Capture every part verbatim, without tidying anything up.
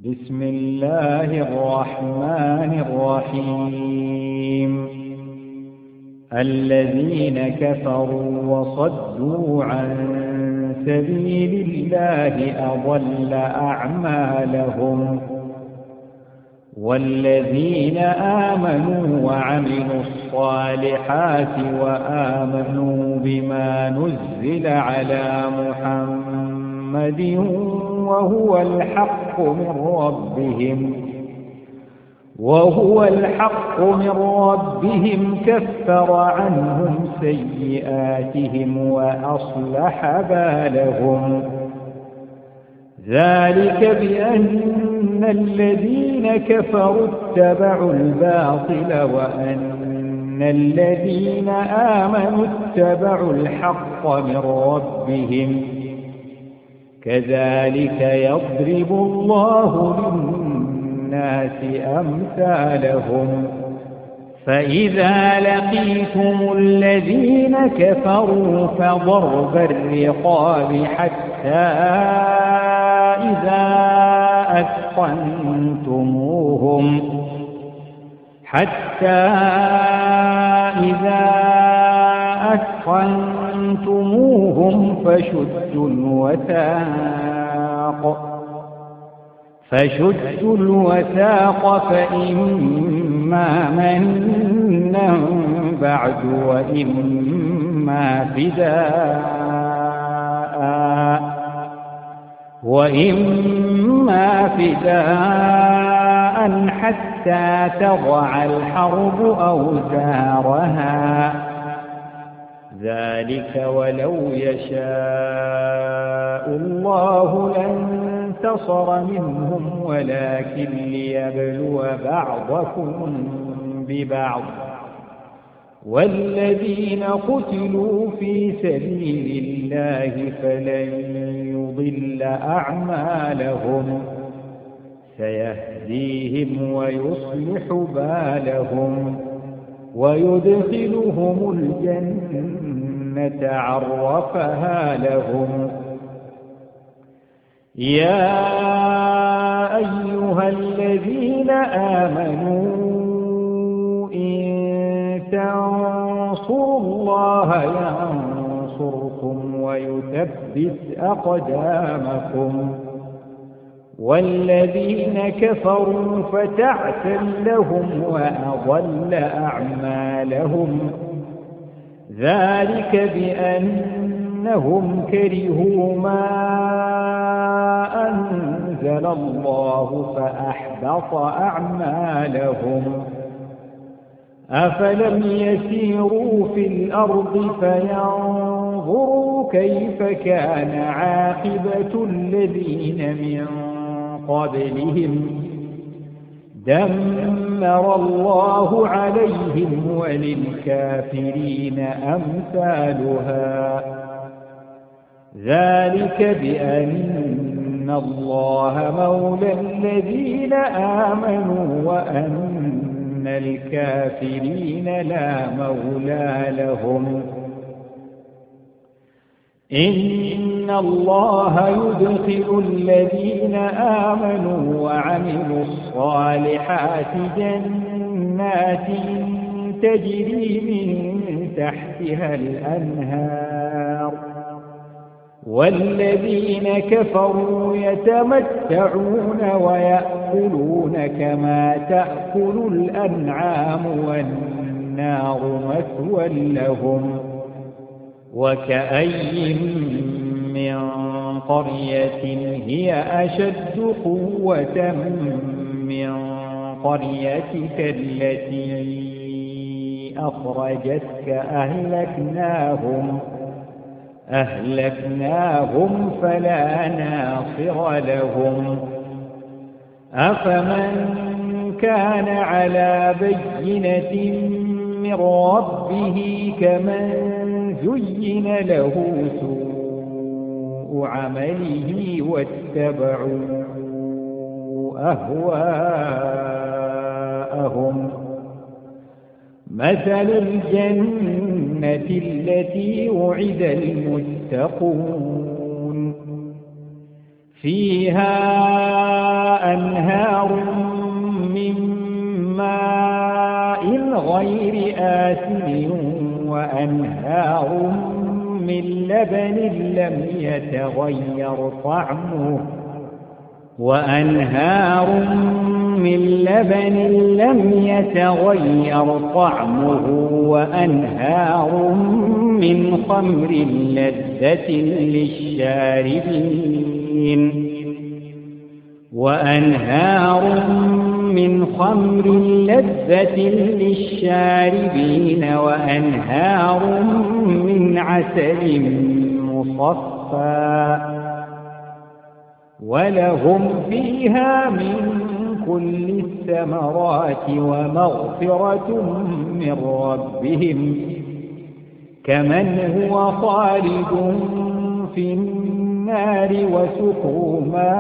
بسم الله الرحمن الرحيم الذين كفروا وصدوا عن سبيل الله أضل أعمالهم والذين آمنوا وعملوا الصالحات وآمنوا بما نزل على محمد وهو الحق من ربهم وهو الحق من ربهم كفر عنهم سيئاتهم وأصلح بالهم ذلك بأن الذين كفروا اتبعوا الباطل وأن الذين آمنوا اتبعوا الحق من ربهم كذلك يضرب الله للناس أمثالهم فإذا لقيتم الذين كفروا فضرب الرقاب حتى إذا أثخنتموهم حتى إذا أثخنتموهم فشدوا الوثاق فشدوا الوثاق فإما منا بعد وإما فداء وإما فداء حتى تضع الحرب أوزارها ذلك ولو يشاء الله لانتصر منهم ولكن ليبلو بعضكم ببعض والذين قتلوا في سبيل الله فلن يضل أعمالهم سيهديهم ويصلح بالهم ويدخلهم الجنة عرفها لهم يا أيها الذين آمنوا إن تنصروا الله ينصركم ويثبت أقدامكم والذين كفروا فتعسا لهم وأضل أعمالهم ذلك بأنهم كرهوا ما أنزل الله فأحبط أعمالهم أفلم يسيروا في الأرض فينظروا كيف كان عاقبة الذين من قبلهم دمر الله عليهم وللكافرين أمثالها ذلك بأن الله مولى الذين آمنوا وأن الكافرين لا مولى لهم إن الله يدخل الذين آمنوا وعملوا الصالحات جنات تجري من تحتها الأنهار والذين كفروا يتمتعون ويأكلون كما تأكل الأنعام والنار مثوى لهم وكأي من قرية هي أشد قوة من قريتك التي أخرجتك أهلكناهم أهلكناهم فلا ناصر لهم أفمن كان على بينة من ربه كمن زين له سوء عمله واتبعوا أهواءهم مثل الجنة التي وعد المتقون فيها أنهار آسن وأنهار من لبن لم يتغير طعمه وأنهار من لبن لم يتغير طعمه وأنهار من خمر لذة للشاربين وأنهار من خمر لذة للشاربين وأنهار من عسل مصفى ولهم فيها من كل الثمرات ومغفرة من ربهم كمن هو خالد في النار وسقوا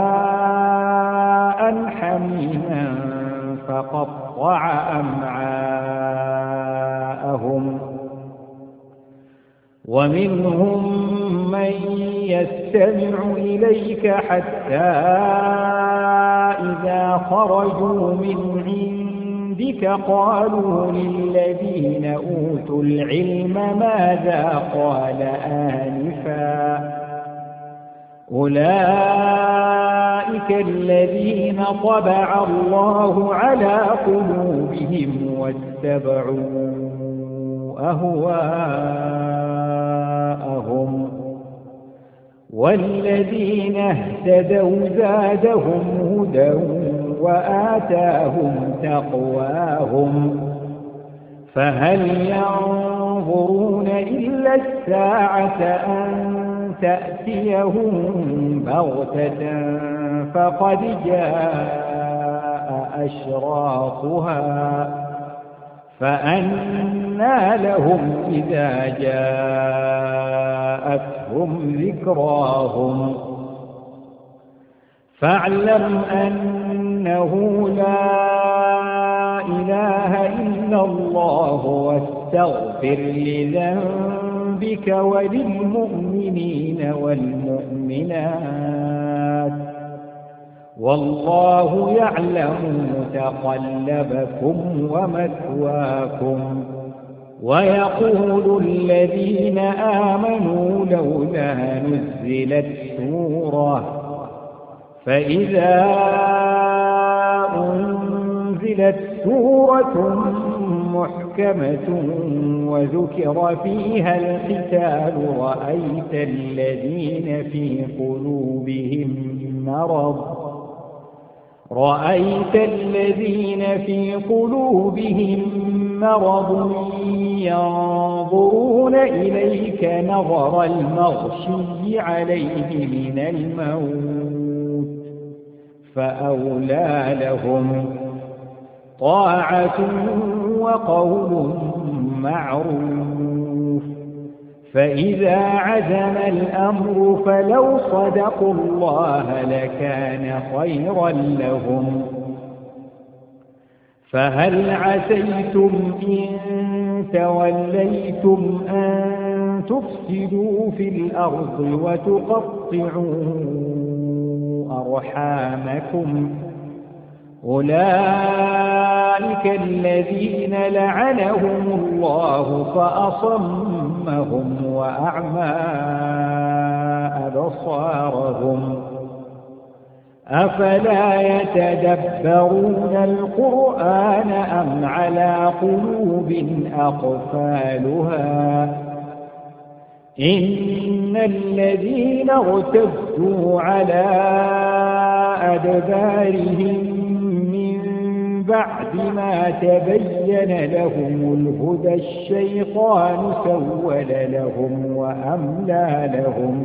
ماء حميما فقطع أمعاءهم ومنهم من يستمع إليك حتى إذا خرجوا من عندك قالوا للذين أوتوا العلم ماذا قال آنفا أولئك الذين طبع الله على قلوبهم واتبعوا أهواءهم والذين اهتدوا زادهم هدى وآتاهم تقواهم فهل ينظرون إلا الساعة أن تأتيهم بغتة فقد جاء أشراطها فأنى لهم إذا جاءتهم ذكراهم فاعلم أنه لا إله إلا الله واستغفر لذنبك وللمؤمنين والمؤمنات والله يعلم متقلبكم ومثواكم ويقول الذين آمنوا لولا نزلت سورة فإذا أنزلت سورة محكمة وذكر فيها القتال رأيت الذين في قلوبهم مرض رأيت الذين في قلوبهم مرض ينظرون إليك نظر المغشي عليه من الموت فأولى لهم طاعة وقول معروف فإذا عزم الأمر فلو صدقوا الله لكان خيرا لهم فهل عسيتم إن توليتم أن تفسدوا في الأرض وتقطعوا أرحامكم أولئك الذين لعنهم الله فأصمهم وأعمى أبصارهم أفلا يتدبرون القرآن أم على قلوب أقفالها إن الذين ارتدوا على أدبارهم بعد ما تبين لهم الهدى الشيطان سول لهم وأملى لهم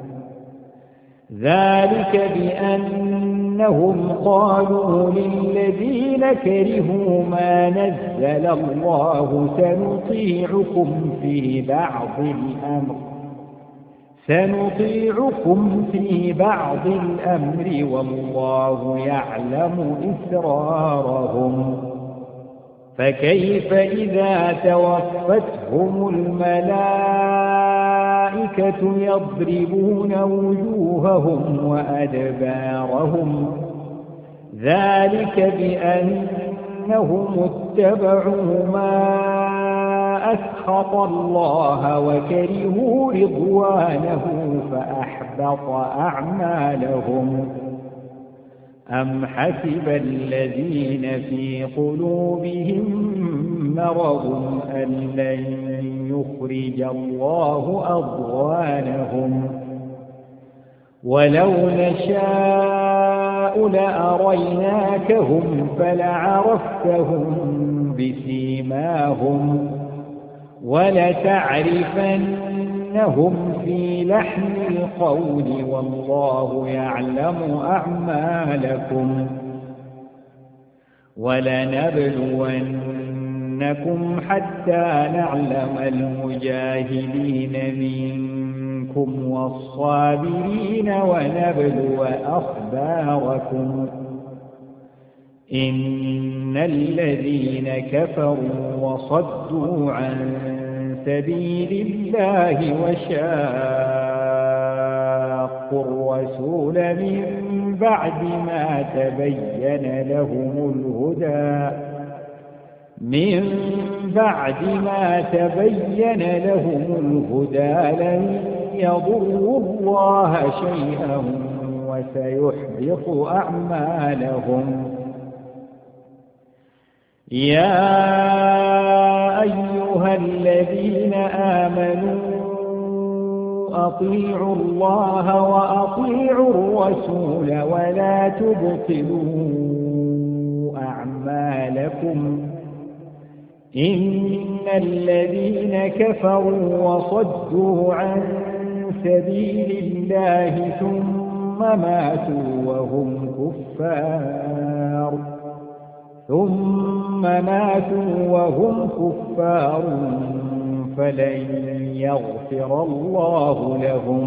ذلك بأنهم قالوا للذين كرهوا ما نزل الله سنطيعكم في بعض الأمر سنطيعكم في بعض الأمر والله يعلم إسرارهم فكيف إذا توفتهم الملائكة يضربون وجوههم وأدبارهم ذلك بأنهم اتبعوا ما أسخط الله وكرهوا رضوانه فأحبط أعمالهم أم حسب الذين في قلوبهم مرض أن لن يخرج الله أضغانهم ولو نشاء لأريناكهم فلعرفتهم بسيماهم ولتعرفنهم في لحن القول والله يعلم أعمالكم ولنبلونكم حتى نعلم المجاهدين منكم والصابرين ونبلو أخباركم إن الذين كفروا وصدوا عن سبيل الله وشاقوا الرسول من بعد ما تبين لهم الهدى من بعد ما تبين لهم الهدى لن يضروا الله شيئا وسيحبط أعمالهم يا أيها الذين آمنوا أطيعوا الله وأطيعوا الرسول ولا تبطلوا أعمالكم إن الذين كفروا وصدوا عن سبيل الله ثم ماتوا وهم كفار ثم ماتوا وهم كفار فلن يغفر الله لهم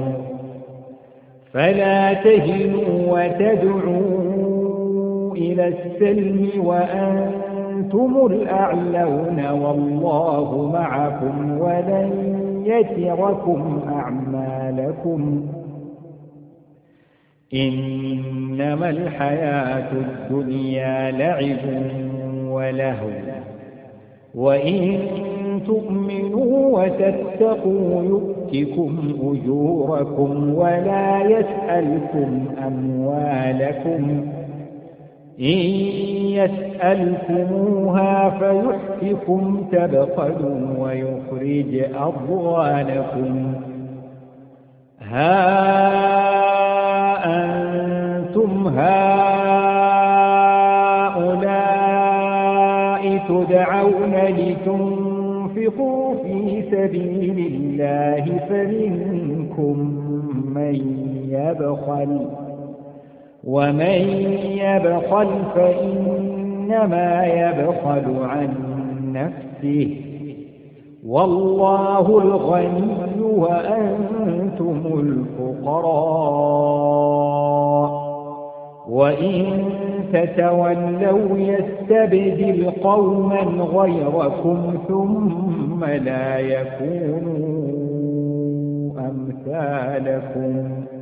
فلا تهنوا وتدعوا إلى السلم وأنتم الأعلون والله معكم ولن يتركم أعمالكم إنما الحياة الدنيا لعب ولهو وإن تؤمنوا وتتقوا يؤتكم أجوركم ولا يسألكم أموالكم إن يسألكموها فيحفكم تبخلوا ويخرج أضغانكم ها أنتم هؤلاء تدعون لتنفقوا في سبيل الله فمنكم من يبخل ومن يبخل فإنما يبخل عن نفسه والله الغني وأنتم الفقراء وإن تتولوا يستبدل قوما غيركم ثم لا يكونوا أمثالكم